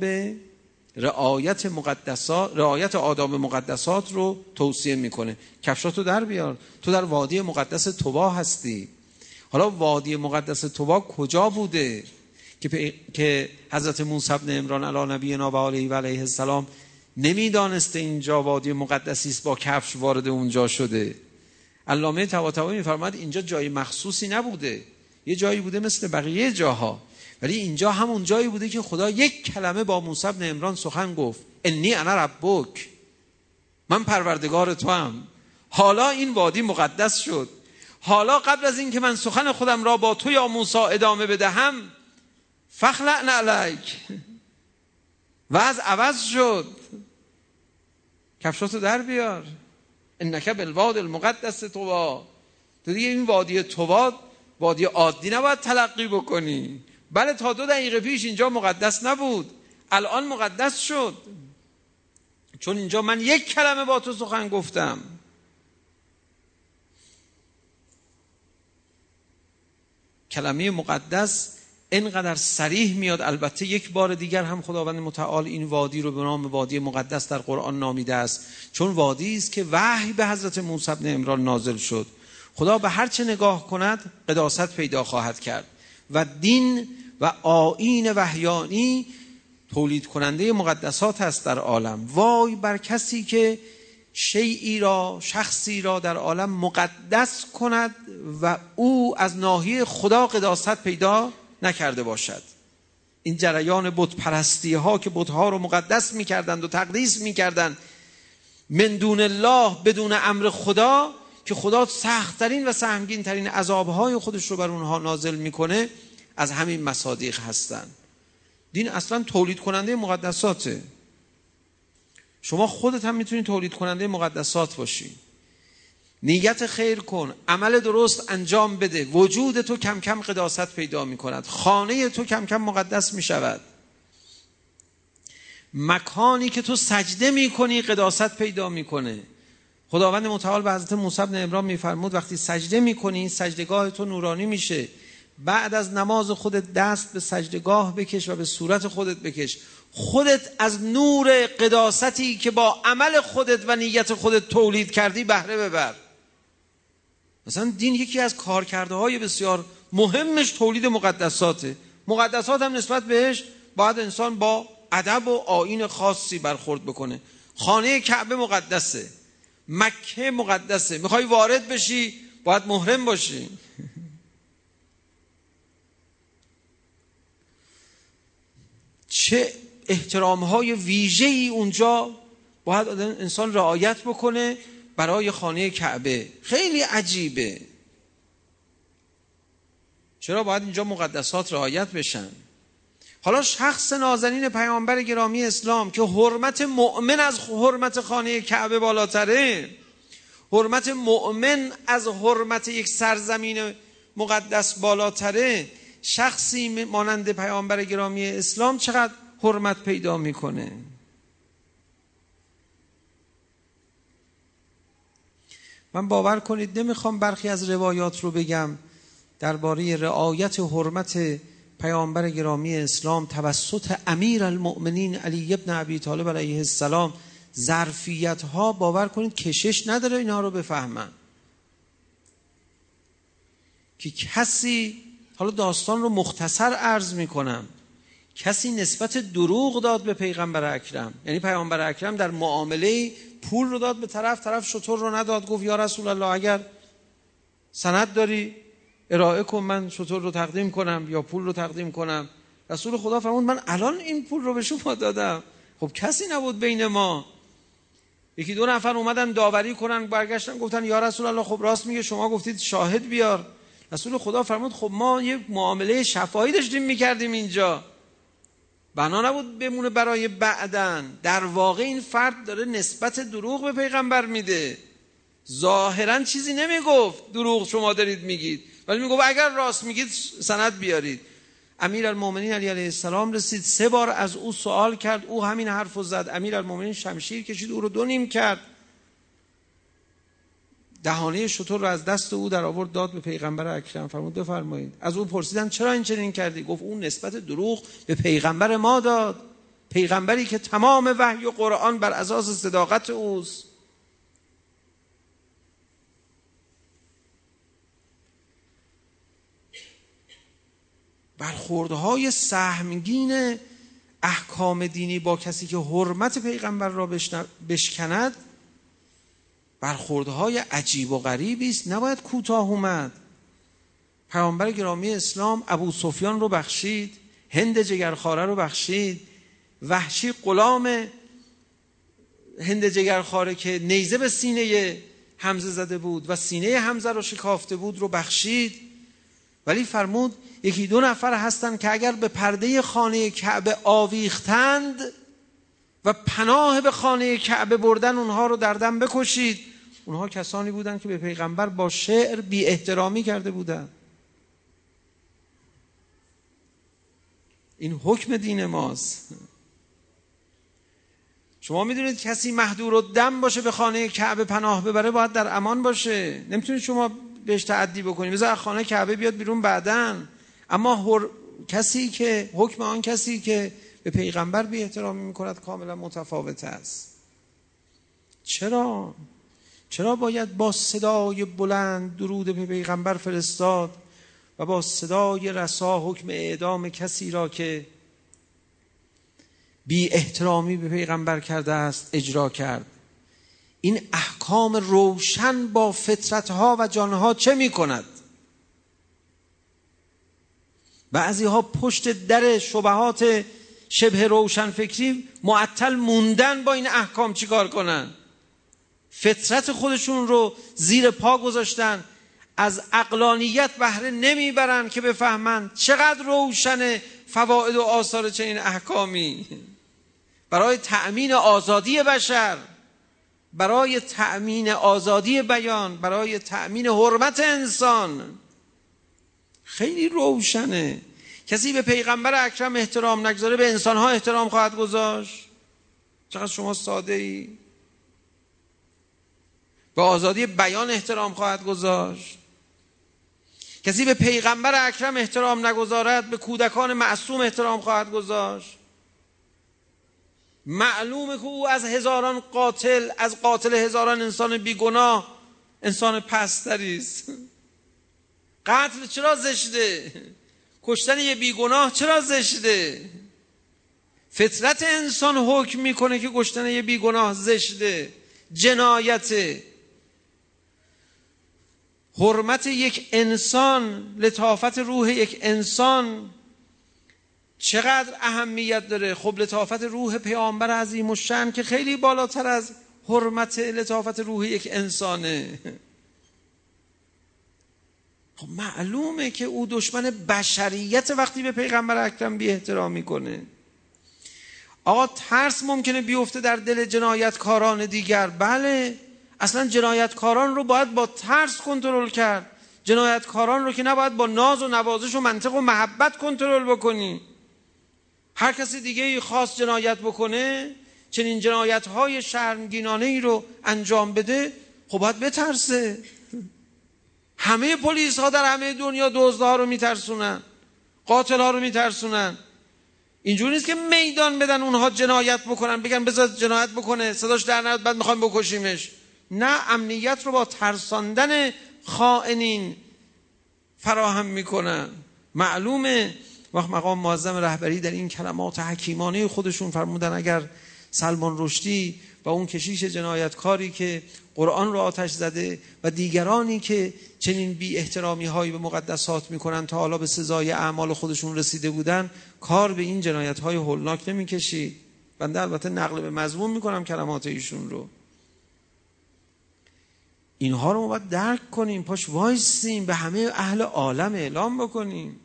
رعایت آداب مقدسات رو توصیه میکنه. کفشاتو در بیار، تو در وادی مقدس طوی هستی. حالا وادی مقدس طوی کجا بوده که حضرت موسی بن عمران علی نبینا و آله و علیه السلام نمیدانسته اینجا وادی مقدسی است، با کفش وارد اونجا شده؟ علامه طباطبایی میفرماید اینجا جای مخصوصی نبوده. یه جایی بوده مثل بقیه جاها، ولی اینجا همون جایی بوده که خدا یک کلمه با موسی بن عمران سخن گفت، انی انا ربک، من پروردگار تو هم. حالا این وادی مقدس شد. حالا قبل از این که من سخن خودم را با تو یا موسی ادامه بدهم، فخلعن علیک، وضع عوض شد، کفشاتو در بیار، انک بالواد المقدس طوی. تو دیگه این وادی طوی وادی عادی نباید تلقی بکنی. بله تا 2 دقیقه پیش اینجا مقدس نبود، الان مقدس شد، چون اینجا من یک کلمه با تو سخن گفتم. کلمه مقدس اینقدر صریح میاد. البته یک بار دیگر هم خداوند متعال این وادی رو به نام وادی مقدس در قرآن نامیده است، چون وادی است که وحی به حضرت موسی بن عمران نازل شد. خدا به هر چه نگاه کند قداست پیدا خواهد کرد و دین و آیین وحیانی تولید کننده مقدسات است در عالم. وای بر کسی که شیئی را، شخصی را در عالم مقدس کند و او از ناحیه خدا قداست پیدا نکرده باشد. این جریان بت پرستی ها که بت ها رو مقدس میکردند و تقدیس میکردند من دون الله، بدون امر خدا، که خدا سخت‌ترین و سهمگین ترین عذابهای خودش رو بر اونها نازل میکنه، از همین مصادیق هستند. دین اصلا تولید کننده مقدساته. شما خودت هم میتونی تولید کننده مقدسات باشی. نیت خیر کن، عمل درست انجام بده، وجود تو کم کم قداست پیدا میکند، خانه تو کم کم مقدس میشود، مکانی که تو سجده میکنی قداست پیدا میکنه. خداوند متعال به حضرت موسی بن عمران میفرمود وقتی سجده میکنی سجدگاه تو نورانی میشه. بعد از نماز خودت دست به سجدگاه بکش و به صورت خودت بکش، خودت از نور قداستی که با عمل خودت و نیت خودت تولید کردی بهره ببر. مثلا دین یکی از کارکرده‌های بسیار مهمش تولید مقدساته. مقدسات هم نسبت بهش باید انسان با ادب و آیین خاصی برخورد بکنه. خانه کعبه مقدسه، مکه مقدسه، میخوای وارد بشی باید محرم باشی. چه احترام‌های ویژه‌ای اونجا باید انسان رعایت بکنه برای خانه کعبه. خیلی عجیبه. چرا باید اینجا مقدسات رعایت بشن؟ حالا شخص نازنین پیامبر گرامی اسلام که حرمت مؤمن از حرمت خانه کعبه بالاتره، حرمت مؤمن از حرمت یک سرزمین مقدس بالاتره، شخصی مانند پیامبر گرامی اسلام چقدر حرمت پیدا میکنه؟ من باور کنید نمیخوام برخی از روایات رو بگم درباره رعایت حرمت پیامبر گرامی اسلام توسط امیر المؤمنین علی ابن ابی طالب علیه السلام. ظرفیت ها باور کنید کشش نداره اینا رو بفهمن که کسی، حالا داستان رو مختصر عرض میکنم، کسی نسبت دروغ داد به پیغمبر اکرم. یعنی پیامبر اکرم در معامله پول رو داد به طرف شتر رو نداد. گفت یا رسول الله اگر سند داری ارائه کن، من شتر رو تقدیم کنم یا پول رو تقدیم کنم. رسول خدا فرمود من الان این پول رو به شما دادم. خب کسی نبود بین ما. 1-2 نفر اومدن داوری کنن، برگشتن گفتن یا رسول الله خب راست میگه، شما گفتید شاهد بیار. رسول خدا فرمود خب ما یه معامله شفاهی داشتیم میکردیم اینجا، بنا نبود بمونه برای بعدن. در واقع این فرد داره نسبت دروغ به پیغمبر میده. ظاهرا چیزی نمیگفت دروغ شما دارید میگید، ولی میگفت اگر راست میگید سند بیارید. امیر المؤمنین علی علیه السلام رسید 3 بار از او سوال کرد، او همین حرفو زد. امیر المؤمنین شمشیر کشید، او رو 2 نیم کرد، دهانه شتر رو از دست او در آورد داد به پیغمبر اکرم. فرمود بفرمایید. از او پرسیدن چرا این چنین کردی؟ گفت اون نسبت دروغ به پیغمبر ما داد، پیغمبری که تمام وحی و قرآن بر اساس صداقت اوست. برخوردهای سهمگین احکام دینی با کسی که حرمت پیغمبر را بشکند برخوردهای عجیب و غریبی است، نباید کوتاه اومد. پیامبر گرامی اسلام ابو سفیان رو بخشید، هند جگرخواره رو بخشید، وحشی غلام هند جگرخواره که نیزه به سینه حمزه زده بود و سینه حمزه رو شکافته بود رو بخشید. ولی فرمود یکی دو نفر هستن که اگر به پرده خانه کعبه آویختند و پناه به خانه کعبه بردن اونها رو در دم بکشید. اونها کسانی بودند که به پیغمبر با شعر بی احترامی کرده بودند. این حکم دین ماست. شما میدونید کسی محظورالدم باشه به خانه کعبه پناه ببره باید در امان باشه. نمیتونید شما بهش تعدی بکنید، بذار خانه کعبه بیاد بیرون بعدن. اما کسی که حکم آن کسی که به پیغمبر بی احترامی میکند کاملا متفاوت است. چرا باید با صدای بلند درود به پیغمبر فرستاد و با صدای رسا حکم اعدام کسی را که بی احترامی به پیغمبر کرده است اجرا کرد؟ این احکام روشن با فطرتها و جانها چه می کند؟ بعضی ها پشت در شبهات شبه روشن فکری معطل موندن با این احکام چیکار کنن؟ فطرت خودشون رو زیر پا گذاشتن، از عقلانیت بهره نمیبرن که بفهمن چقدر روشن فواید و آثار چنین احکامی برای تأمین آزادی بشر، برای تأمین آزادی بیان، برای تأمین حرمت انسان. خیلی روشنه. کسی به پیغمبر اکرم احترام نگذاره به انسانها احترام خواهد گذاشت. چقدر شما ساده ای. به آزادی بیان احترام خواهد گذاشت. کسی به پیغمبر اکرم احترام نگذارد به کودکان معصوم احترام خواهد گذاشت. معلومه که او از هزاران قاتل، از قاتل هزاران انسان بیگناه انسان پستری است. قتل چرا زشته؟ کشتن یه بیگناه چرا زشته؟ فطرت انسان حکم میکنه که کشتن یه بیگناه زشته، جنایته. حرمت یک انسان، لطافت روح یک انسان چقدر اهمیت داره. خب لطافت روح پیامبر عظیم الشأن که خیلی بالاتر از حرمت لطافت روح یک انسانه. خب معلومه که او دشمن بشریت وقتی به پیغمبر اکرم بی احترام میکنه. آقا ترس ممکنه بیفته در دل جنایتکاران دیگر. بله، اصلا جنایتکاران رو باید با ترس کنترل کرد. جنایتکاران رو که نباید با ناز و نوازش و منطق و محبت کنترل بکنی. هر کسی دیگه خواست جنایت بکنه، چنین جنایت‌های شرمگینانه ای رو انجام بده، خب باید بترسه. همه پلیس ها در همه دنیا دزدها رو میترسونن، قاتل ها رو میترسونن. اینجوری نیست که میدان بدن اونها جنایت بکنن، بگن بذار جنایت بکنه، صداش در نیاد بعد میخوایم بکشیمش. نه، امنیت رو با ترساندن خائنین فراهم میکنن. معلومه وقت مقام معظم رهبری در این کلمات حکیمانه خودشون فرمودن اگر سلمان رشدی و اون کشیش جنایتکاری که قرآن رو آتش زده و دیگرانی که چنین بی احترامی هایی به مقدسات میکنن تا حالا به سزای اعمال خودشون رسیده بودن، کار به این جنایت های هولناک نمیکشید. بنده البته نقل به مضمون میکنم کلمات ایشون رو. اینها رو ما باید درک کنیم، پاش وایسیم، به همه اهل عالم اعلام بکنیم.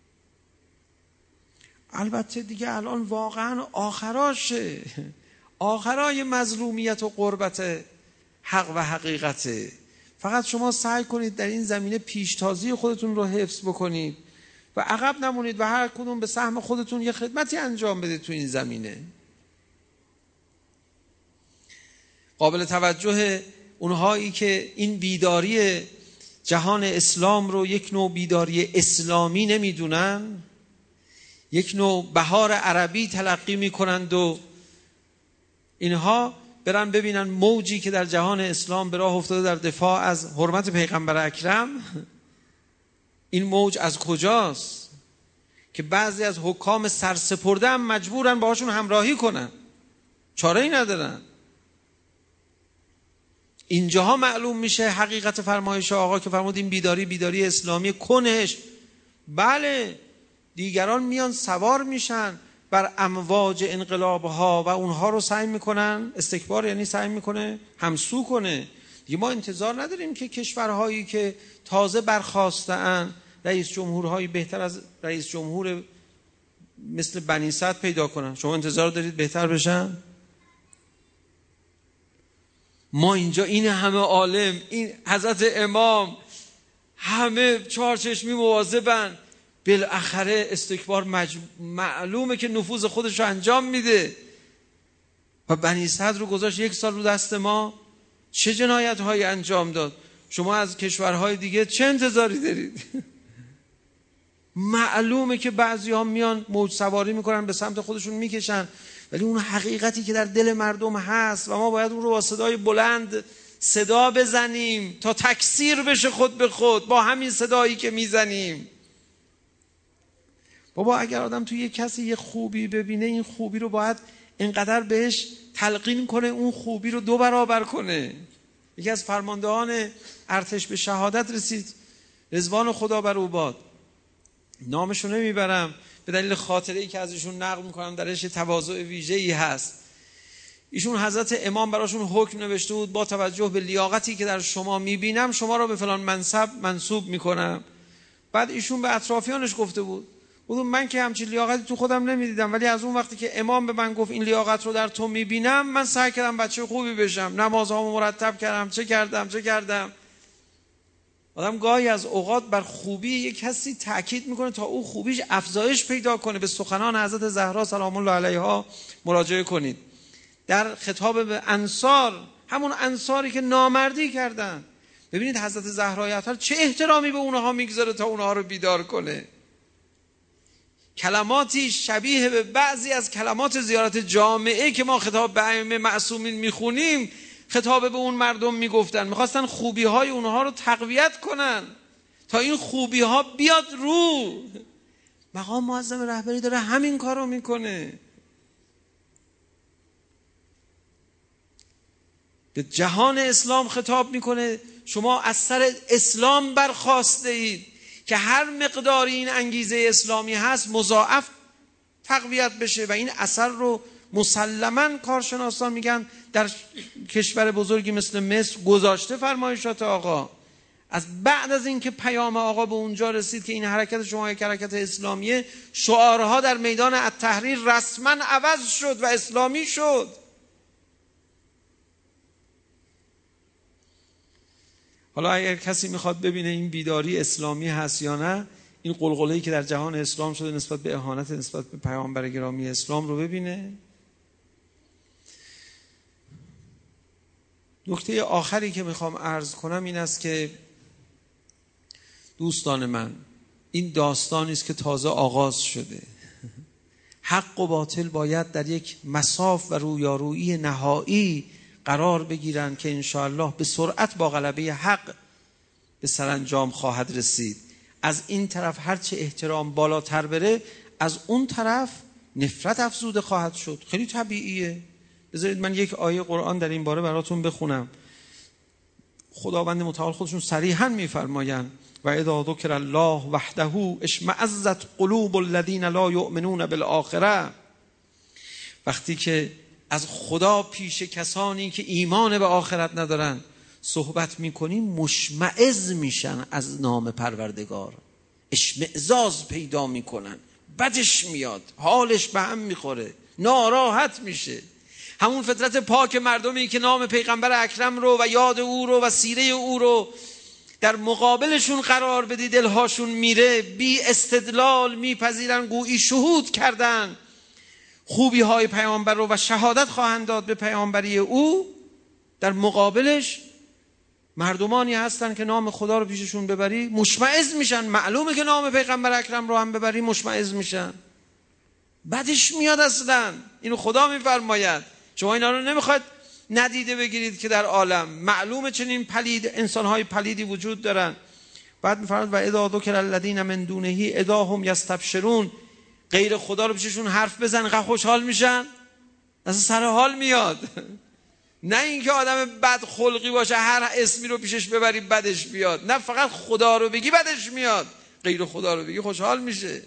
البته دیگه الان واقعا آخراشه، آخرای مظلومیت و قربت حق و حقیقته. فقط شما سعی کنید در این زمینه پیشتازی خودتون رو حفظ بکنید و عقب نمونید و هر کدوم به سهم خودتون یه خدمتی انجام بدید تو این زمینه. قابل توجه اونهایی که این بیداری جهان اسلام رو یک نوع بیداری اسلامی نمیدونن، یک نوع بهار عربی تلقی میکنند و اینها برن ببینن موجی که در جهان اسلام به راه افتاده در دفاع از حرمت پیغمبر اکرم، این موج از کجاست که بعضی از حکام سرسپرده هم مجبورن باهاشون همراهی کنن، چاره ای ندارن. اینجاها معلوم میشه حقیقت فرمایش آقا که فرمود این بیداری اسلامی کنش. بله دیگران میان سوار میشن بر امواج انقلابها و اونها رو سعی میکنن، استکبار یعنی سعی میکنه همسو کنه. دیگه ما انتظار نداریم که کشورهایی که تازه برخاسته‌اند رئیس جمهورهایی بهتر از رئیس جمهور مثل بنی سعد پیدا کنن. شما انتظار دارید بهتر بشن؟ ما اینجا این همه عالم، این حضرت امام، همه چهارچشمی مواظبن، بالاخره استکبار معلومه که نفوذ خودش رو انجام میده و بنی سعد رو گذاشت 1 سال رو دست ما. چه جنایت هایی انجام داد؟ شما از کشورهای دیگه چه انتظاری دارید؟ معلومه که بعضی ها میان موج سواری میکنن به سمت خودشون میکشن، ولی اون حقیقتی که در دل مردم هست و ما باید اون رو با صدای بلند صدا بزنیم تا تکثیر بشه خود به خود با همین صدایی که میزنیم. بابا اگر آدم توی یک کسی یه خوبی ببینه، این خوبی رو باید اینقدر بهش تلقین کنه اون خوبی رو 2 برابر کنه. یکی از فرماندهان ارتش به شهادت رسید، رضوان خدا بر او باد، نامشو نمیبرم به دلیل خاطره‌ای که ازشون نقل میکنم، درش تواضع ویژه‌ای هست. ایشون حضرت امام براشون حکم نوشته بود با توجه به لیاقتی که در شما میبینم شما را به فلان منصب منصوب میکنم. بعد ایشون به اطرافیانش گفته بود من که همچین لیاقتی تو خودم نمیدیدم، ولی از اون وقتی که امام به من گفت این لیاقت رو در تو میبینم، من سعی کردم بچه خوبی بشم، نمازهامو مرتب کردم، چه کردم. آدم گاهی از اوقات بر خوبی یک کسی تأکید میکنه تا او خوبیش افزایش پیدا کنه. به سخنان حضرت زهرا سلام الله علیها مراجعه کنید. در خطاب به انصار، همون انصاری که نامردی کردن، ببینید حضرت زهرا اطهر چه احترامی به اونها میگذاره تا اونها رو بیدار کنه. کلماتی شبیه به بعضی از کلمات زیارت جامعه که ما خطاب به ائمه معصومین میخونیم، خطاب به اون مردم میگفتن، میخواستن خوبی های اونها رو تقویت کنن تا این خوبی ها بیاد رو. مقام معظم رهبری داره همین کار رو میکنه. به جهان اسلام خطاب میکنه شما از سر اسلام برخاسته اید که هر مقداری این انگیزه اسلامی هست مضاعف تقویت بشه و این اثر رو مسلماً کارشناسان میگن در کشور بزرگی مثل مصر گذاشته فرمایشات آقا. از بعد از اینکه پیام آقا به اونجا رسید که این حرکت شما یک حرکت اسلامیه، شعارها در میدان التحریر رسما عوض شد و اسلامی شد. حالا اگر کسی میخواد ببینه این بیداری اسلامی هست یا نه، این قلقله‌ای که در جهان اسلام شده نسبت به اهانت نسبت به پیامبر گرامی اسلام رو ببینه. نکته آخری که میخوام عرض کنم این است که دوستان من، این داستانی است که تازه آغاز شده. حق و باطل باید در یک مصاف و رویارویی نهایی قرار بگیرن که انشاءالله به سرعت با غلبه حق به سرانجام خواهد رسید. از این طرف هرچه احترام بالاتر بره، از اون طرف نفرت افزوده خواهد شد. خیلی طبیعیه. بذارید من یک آیه قرآن در این باره براتون بخونم. خداوند متعال خودشون صریحاً میفرمایند و اذا ذکر الله وحده اشمئزت قلوب الذین لا یؤمنون بالآخره. وقتی که از خدا پیش کسانی که ایمان به آخرت ندارن صحبت میکنیم، مشمئز میشن از نام پروردگار، اشمئزاز پیدا میکنن، بدش میاد، حالش به هم میخوره، ناراحت میشه. همون فطرت پاک مردمی که نام پیغمبر اکرم رو و یاد او رو و سیره او رو در مقابلشون قرار بدی، دلهاشون میره، بی استدلال میپذیرن، گویی شهود کردن خوبی های پیامبر رو و شهادت خواهند داد به پیامبری او. در مقابلش مردمانی هستن که نام خدا رو پیششون ببری مشمئز میشن، معلومه که نام پیغمبر اکرم رو هم ببری مشمئز میشن، بدش میاد. اصلا اینو خدا میفرماید. شما اینا رو نمیخواید ندیده بگیرید که در عالم معلومه چنین پلید انسانهای پلیدی وجود دارن. بعد میفرماید و اذا ذکر الذین من دونه اذا هم یستبشرون. غیر خدا رو پیششون حرف بزن، خوشحال میشن، اصلا سر حال میاد. نه اینکه آدم بد خلقی باشه هر اسمی رو پیشش ببری بدش بیاد، نه فقط خدا رو بگی بدش میاد، غیر خدا رو بگی خوشحال میشه.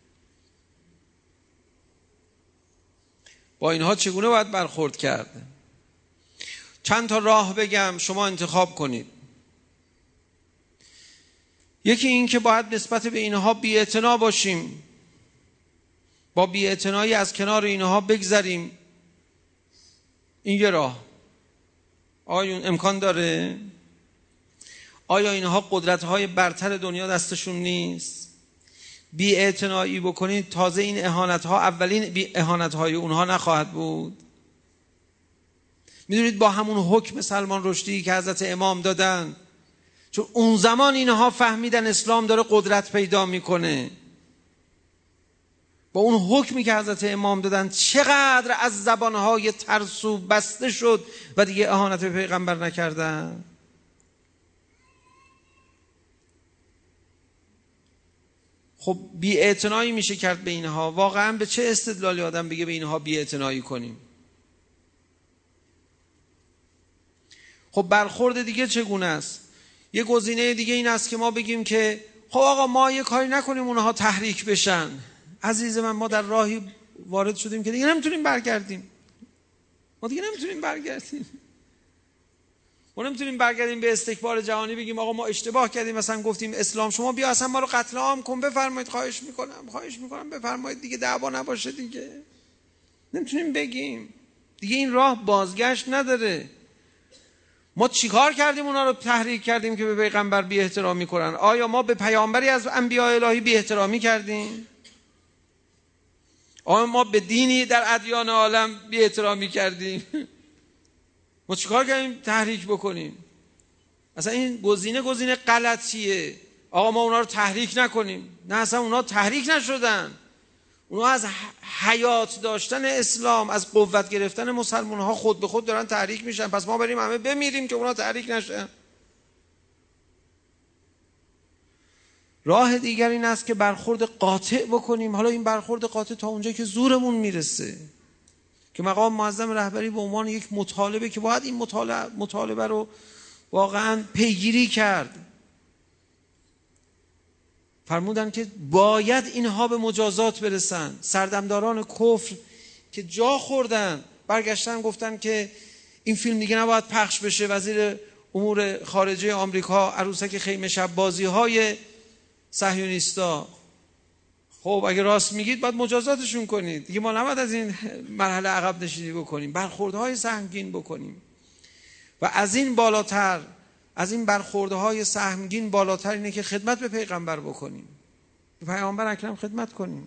با اینها چگونه باید برخورد کرد؟ چند تا راه بگم، شما انتخاب کنید. یکی این که باید نسبت به اینها بی‌اعتنا باشیم، با بی‌اعتنایی از کنار اینها بگذریم. این یه راه. آیا اون امکان داره؟ آیا اینها قدرت‌های برتر دنیا دستشون نیست؟ بی‌اعتنایی بکنید، تازه این اهانت‌ها اولین اهانت‌های اونها نخواهد بود. میدونید با همون حکم سلمان رشدی که حضرت امام دادن، چون اون زمان اینها فهمیدن اسلام داره قدرت پیدا میکنه، با اون حکمی که حضرت امام دادن چقدر از زبانهای ترسو بسته شد و دیگه اهانت به پیغمبر نکردن. خب بی‌اعتنایی میشه کرد به اینها. واقعا به چه استدلالی آدم بگه به اینها بی‌اعتنایی کنیم؟ خب برخورد دیگه چگونه است؟ یه گزینه دیگه این است که ما بگیم که خب آقا ما یه کاری نکنیم اونها تحریک بشن. عزیز من، ما در راهی وارد شدیم که دیگه نمیتونیم برگردیم. ما نمیتونیم برگردیم به استکبار جهانی بگیم آقا ما اشتباه کردیم، مثلا گفتیم اسلام شما بیا اصلا ما رو قتل عام کن، بفرمایید، خواهش میکنم بفرمایید دیگه، دعوا نباشه دیگه. نمیتونیم بگیم دیگه، این راه بازگشت نداره. ما چیکار کردیم اونا رو تحریک کردیم که به پیغمبر بی احترامی کنن؟ آیا ما به پیامبری از انبیاء الهی بی احترامی کردیم؟ آیا ما به دینی در ادیان عالم بی احترامی کردیم؟ ما چیکار کردیم تحریک بکنیم؟ اصلا این گزینه غلطیه. آقا ما اونا رو تحریک نکنیم. نه، اصلا اونا تحریک نشدن. اونا از حیات داشتن اسلام، از قوت گرفتن مسلمان ها خود به خود دارن تحریک میشن. پس ما بریم همه بمیریم که اونا تحریک نشن. راه دیگر این است که برخورد قاطع بکنیم. حالا این برخورد قاطع تا اونجا که زورمون میرسه، که مقام معظم رهبری به عنوان یک مطالبه که باید این مطالبه رو واقعا پیگیری کرد، فرمودن که باید اینها به مجازات برسن. سردمداران کفر که جا خوردن برگشتن گفتن که این فیلم دیگه نباید پخش بشه. وزیر امور خارجه آمریکا عروسک خیمه شب بازی های صهیونیستا. خب اگه راست میگید باید مجازاتشون کنید دیگه، ما نباید از این مرحله عقب نشینی بکنیم، برخوردهای سهمگین بکنیم. و از این بالاتر، از این برخوردهای سهمگین بالاتر اینه که خدمت به پیغمبر بکنیم، به پیغمبر اکرم خدمت کنیم.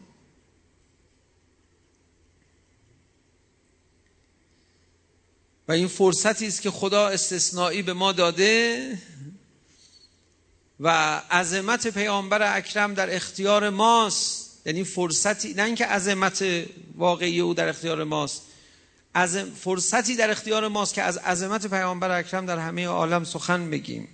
و این فرصتی است که خدا استثنایی به ما داده و عظمت پیامبر اکرم در اختیار ماست. یعنی فرصتی، نه اینکه عظمت واقعی او در اختیار ماست، فرصتی در اختیار ماست که از عظمت پیامبر اکرم در همه عالم سخن بگیم.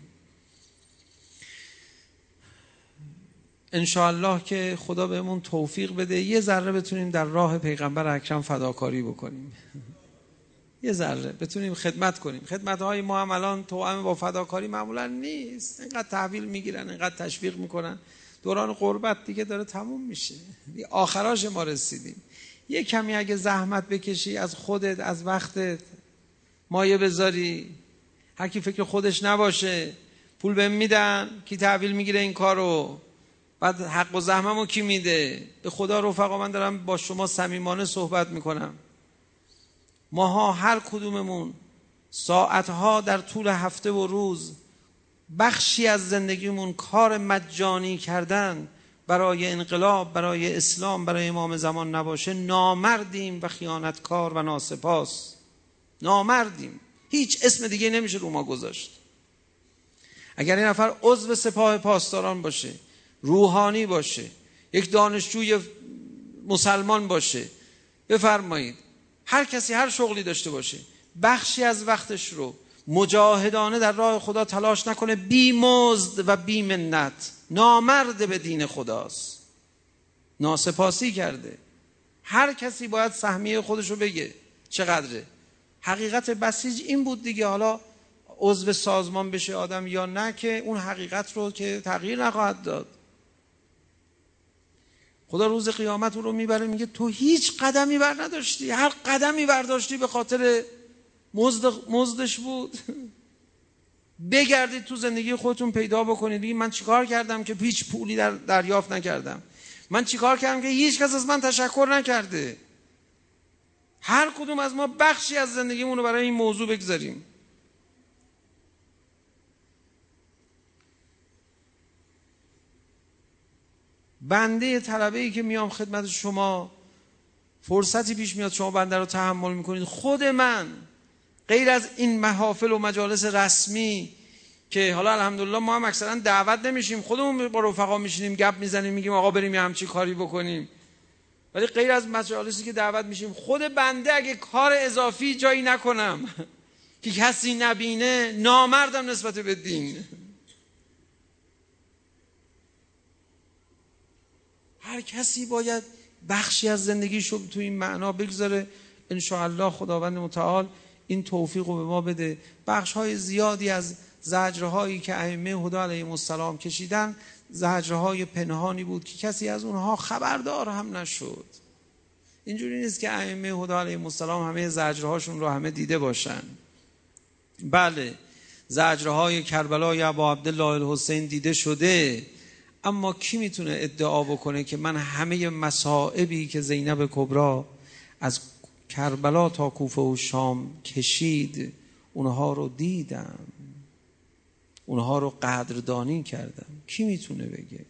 انشاءالله که خدا بهمون توفیق بده یه ذره بتونیم در راه پیغمبر اکرم فداکاری بکنیم، یه ذره بتونیم خدمت کنیم. خدمت‌های ما هم الان توأم با فداکاری معمولا نیست. اینقدر تحویل میگیرن، اینقدر تشویق میکنن. دوران قربت دیگه داره تموم میشه، آخراش ما رسیدیم. یه کمی اگه زحمت بکشی، از خودت، از وقتت مایه بذاری، هر کی فکر خودش نباشه، پول بهم میدن، کی تحویل میگیره این کارو، بعد حق و زحممو کی میده؟ به خدا رفقا، من دارم با شما صمیمانه صحبت میکنم. ماها هر کدوممون ساعتها در طول هفته و روز بخشی از زندگیمون کار مجانی کردن برای انقلاب، برای اسلام، برای امام زمان نباشه، نامردیم و خیانتکار و ناسپاس. نامردیم، هیچ اسم دیگه نمیشه رو ما گذاشت. اگر این نفر عضو سپاه پاسداران باشه، روحانی باشه، یک دانشجوی مسلمان باشه، بفرمایید هر کسی هر شغلی داشته باشه، بخشی از وقتش رو مجاهدانه در راه خدا تلاش نکنه، بی مزد و بی منت، نامرد به دین خداست، ناسپاسی کرده. هر کسی باید سهمیه خودش رو بگه چقدره. حقیقت بسیج این بود دیگه. حالا عضو سازمان بشه آدم یا نه که اون حقیقت رو که تغییر نخواهد داد. خدا روز قیامت اون رو میبره میگه تو هیچ قدمی بر نداشتی، هر قدمی برداشتی به خاطر مزدش بود. بگردید تو زندگی خودتون پیدا بکنید، بگید من چیکار کردم که هیچ پولی دریافت نکردم، من چیکار کردم که هیچ کس از من تشکر نکرده. هر کدوم از ما بخشی از زندگیمون رو برای این موضوع بگذاریم. بنده طلبه‌ای که میام خدمت شما، فرصتی پیش میاد شما بنده رو تحمل میکنید. خود من غیر از این محافل و مجالس رسمی که حالا الحمدلله ما هم اکثرا دعوت نمیشیم، خودمون با رفقا میشینیم گپ میزنیم میگیم آقا بریم یه همچی کاری بکنیم، ولی غیر از مجالسی که دعوت میشیم، خود بنده اگه کار اضافی جایی نکنم که کسی نبینه نامردم نسبت به دین. هر کسی باید بخشی از زندگیشو تو این معنا بگذاره. ان شاء الله خداوند متعال این توفیق رو به ما بده. بخش‌های زیادی از زجرهایی که ائمه هدی علیهم السلام کشیدن زجرهای پنهانی بود که کسی از اونها خبردار هم نشد. اینجوری نیست که ائمه هدی علیهم السلام همه زجرهاشون رو همه دیده باشن. بله زجرهای کربلای ابا عبدالله الحسین دیده شده، اما کی میتونه ادعا بکنه که من همه مصائبی که زینب کبرا از کربلا تا کوفه و شام کشید اونها رو دیدم، اونها رو قدردانی کردم؟ کی میتونه بگه؟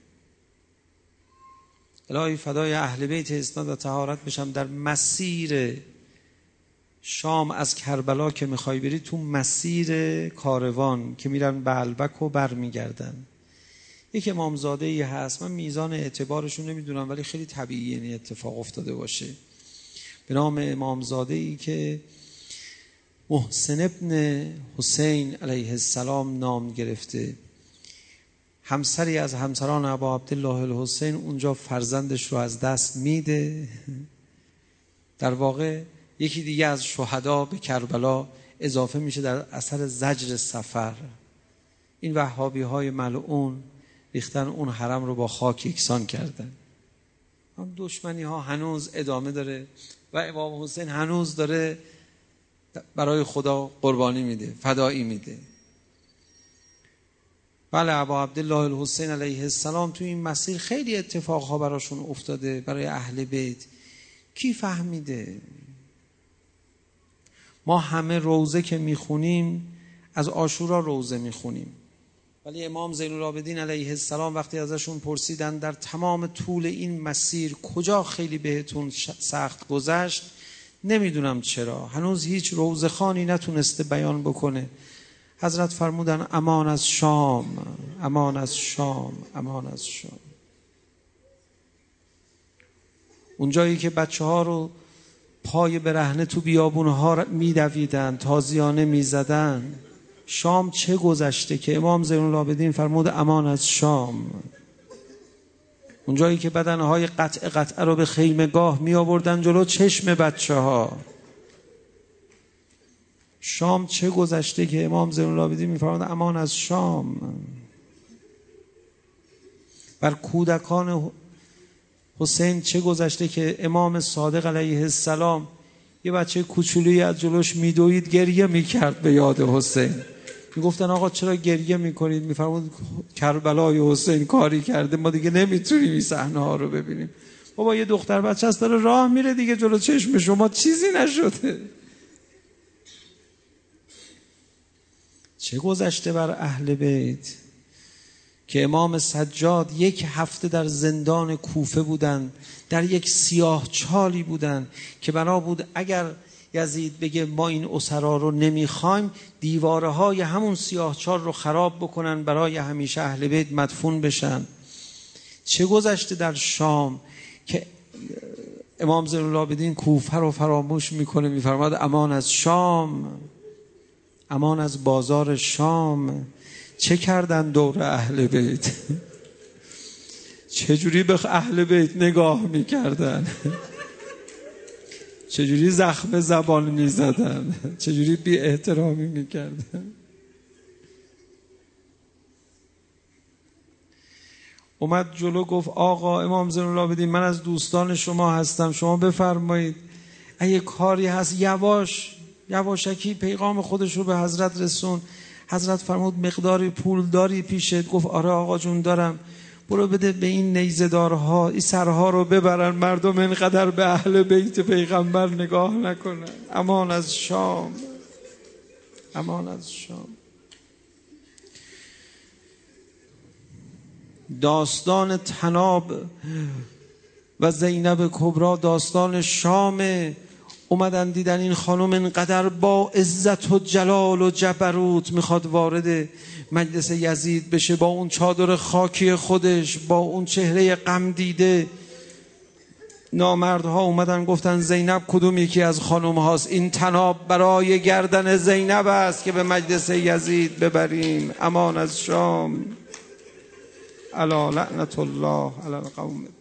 الهی فدای اهل بیت اسناد و طهارت بشم. در مسیر شام از کربلا که میخوای بری، تو مسیر کاروان که میرن به البک و بر میگردن، یک امامزاده‌ای هست، من میزان اعتبارشون نمیدونم ولی خیلی طبیعیه این اتفاق افتاده باشه، به نام امامزاده‌ای که محسن ابن حسین علیه السلام نام گرفته. همسری از همسران ابا عبدالله الحسین اونجا فرزندش رو از دست میده. در واقع یکی دیگه از شهدا به کربلا اضافه میشه در اثر زجر سفر. این وهابی های ملعون ریختن اون حرم رو با خاک یکسان کردن. هم دشمنی ها هنوز ادامه داره و امام حسین هنوز داره برای خدا قربانی میده، فدایی میده. بله ابا عبدالله الحسین علیه السلام تو این مسیر خیلی اتفاقها براشون افتاده، برای اهل بیت. کی فهمیده؟ ما همه روزه که میخونیم از عاشورا روزه میخونیم، ولی امام زین العابدین علیه السلام وقتی ازشون پرسیدن در تمام طول این مسیر کجا خیلی بهتون سخت گذشت، نمیدونم چرا هنوز هیچ روزخوانی نتونسته بیان بکنه. حضرت فرمودن امان از شام، امان از شام، امان از شام. اونجایی که بچه ها رو پای برهنه تو بیابونها میدویدن، تازیانه میزدن، شام چه گذشته که امام زین العابدین فرمود امان از شام. اونجایی که بدنهای قطعه رو به خیمگاه می آوردن جلو چشم بچه ها، شام چه گذشته که امام زین العابدین می فرمود امان از شام. بر کودکان حسین چه گذشته که امام صادق علیه السلام یه بچه کوچولویی از جلوش میدوید گریه میکرد به یاد حسین. میگفتن آقا چرا گریه میکنید؟ میفرمود کربلای حسین کاری کرده، ما دیگه نمیتونیم این صحنه ها رو ببینیم. بابا یه دختر بچه هست داره راه میره دیگه جلو چشم شما، چیزی نشده. چه گذشته بر اهل بیت که امام سجاد 1 هفته در زندان کوفه بودن، در یک سیاه چالی بودن که بنا بود اگر یزید بگه ما این اسرا رو نمیخوایم، دیواره های همون سیاه چال رو خراب بکنن برای همیشه اهل بیت مدفون بشن. چه گذشته در شام که امام زین العابدین کوفه رو فراموش میکنه، میفرماد امان از شام، امان از بازار شام. چه کردن دور اهل بیت؟ چجوری به اهل بیت نگاه میکردن؟ چجوری زخم زبان میزدن، چجوری بی احترامی میکردن. اومد جلو گفت آقا امام زین العابدین من از دوستان شما هستم، شما بفرمایید اگه کاری هست. یواشکی پیغام خودش رو به حضرت رسون. حضرت فرمود مقداری پول داری پیشت؟ گفت آره آقا جون دارم. برو بده به این نیزدارها، این سرها رو ببرن، مردم اینقدر به اهل بیت پیغمبر نگاه نکنن. امان از شام، امان از شام. داستان طناب و زینب کبرا داستان شامه. اومدن دیدن این خانم اینقدر با عزت و جلال و جبروت میخواد وارد مجلس یزید بشه، با اون چادر خاکی خودش، با اون چهره غم دیده. نامردها اومدن گفتن زینب کدوم یکی از خانم هاست؟ این طناب برای گردن زینب است که به مجلس یزید ببریم. امان از شام. الا لعنت الله علی القوم.